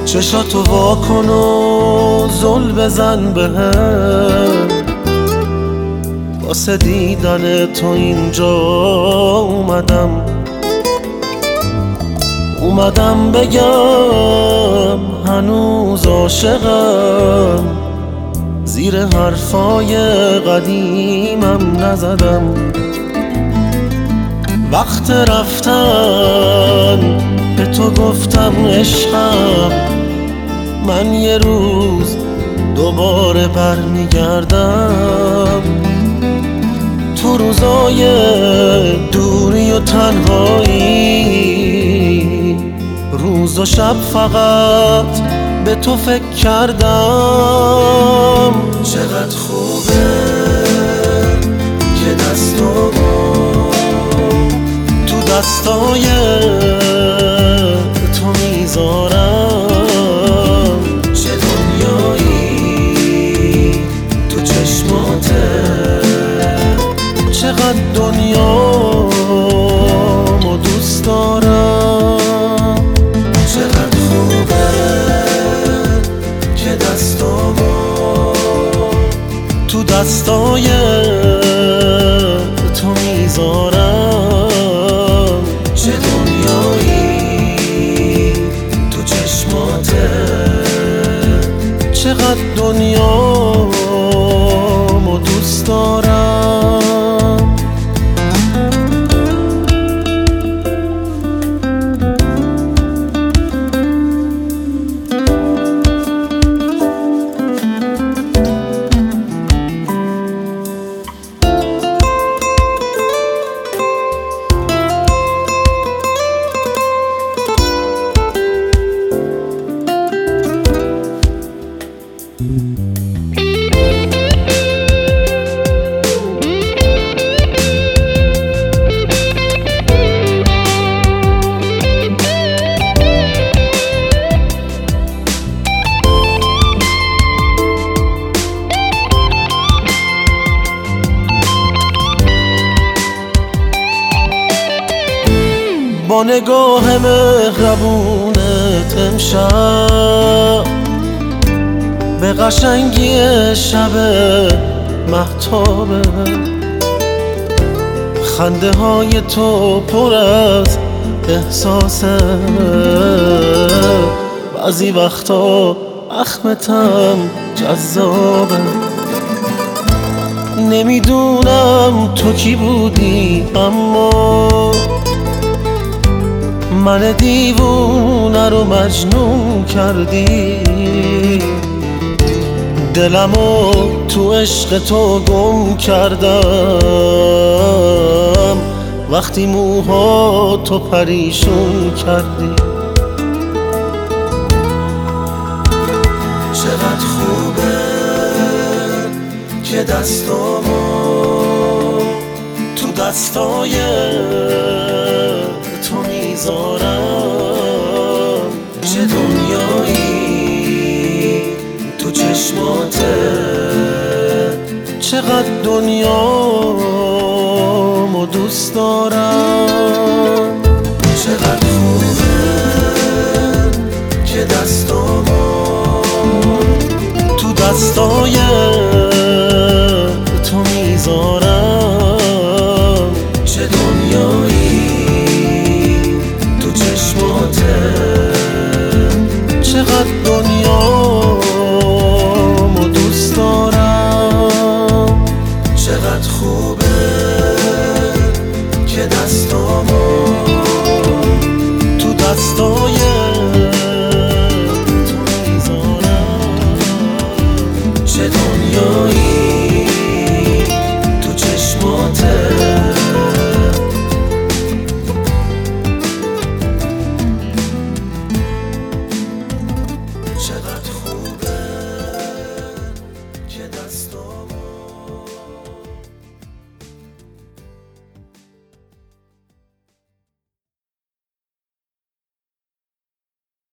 چشاتو واکن و زل بزن بهم، واسه دیدن تو اینجا اومدم بگم هنوز عاشقم، زیر حرفای قدیمم نزدم. وقت رفتن به تو گفتم عشقم، من یه روز دوباره برمیگردم. تو روزای دوری و تنهایی، روز و شب فقط به تو فکر کردم. چقدر خوبه که دستامو تو دستای تو میذارم. چه دنیایی تو چشماته، چقدر دنیامو دوست دارم. چقدر خوبه که دستامو تو دستای تو میذارم. چه دنیایی تو چشماته، چقدر دنیامو دوست دارم. با نگاه مهربونت امشب به قشنگی شب مهتابه، خنده های تو پر از احساسه. بعضی وقتا اخمتم جذابه، نمیدونم تو کی بودی اما من دیوونه رو مجنون کردی. دلمو تو عشق تو گم کردم وقتی موها تو پریشون کردی. چقدر خوبه که دستامو تو دستای تو میذارم. چه دنیایی تو چشماته، چقدر دنیامو دوست دارم. چقدر خوبه که دستامو تو دستای